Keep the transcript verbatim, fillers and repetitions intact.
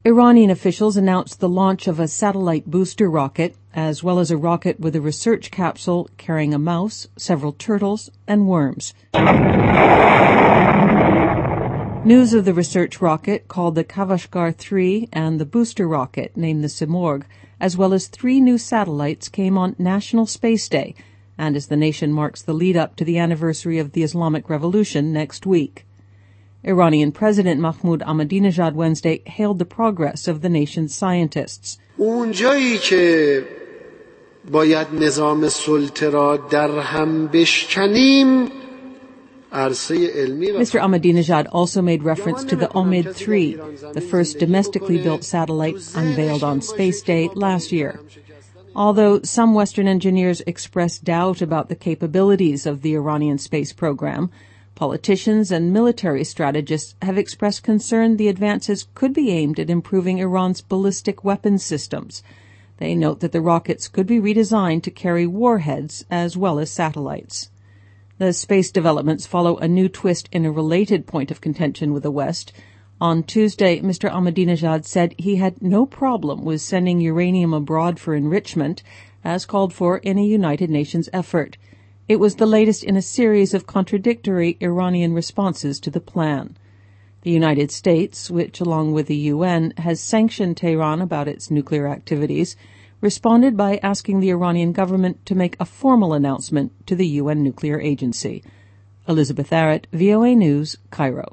Iranian officials announced the launch of a satellite booster rocket, as well as a rocket with a research capsule carrying a mouse, several turtles, and worms. News of the research rocket, called the Kavashgar three, and the booster rocket, named the Simorgh, as well as three new satellites, came on National Space Day, and as the nation marks the lead-up to the anniversary of the Islamic Revolution next week. Iranian President Mahmoud Ahmadinejad Wednesday hailed the progress of the nation's scientists. اونجایی که باید نظام سلطه را در هم بشکنیم Mister Ahmadinejad also made reference to the Omid three, the first domestically built satellite unveiled on Space Day last year. Although some Western engineers expressed doubt about the capabilities of the Iranian space program, politicians and military strategists have expressed concern the advances could be aimed at improving Iran's ballistic weapons systems. They note that the rockets could be redesigned to carry warheads as well as satellites. The space developments follow a new twist in a related point of contention with the West. On Tuesday, Mister Ahmadinejad said he had no problem with sending uranium abroad for enrichment, as called for in a United Nations effort. It was the latest in a series of contradictory Iranian responses to the plan. The United States, which, along with the U N, has sanctioned Tehran about its nuclear activities, responded by asking the Iranian government to make a formal announcement to the U N Nuclear Agency. Elizabeth Arrett, V O A News, Cairo.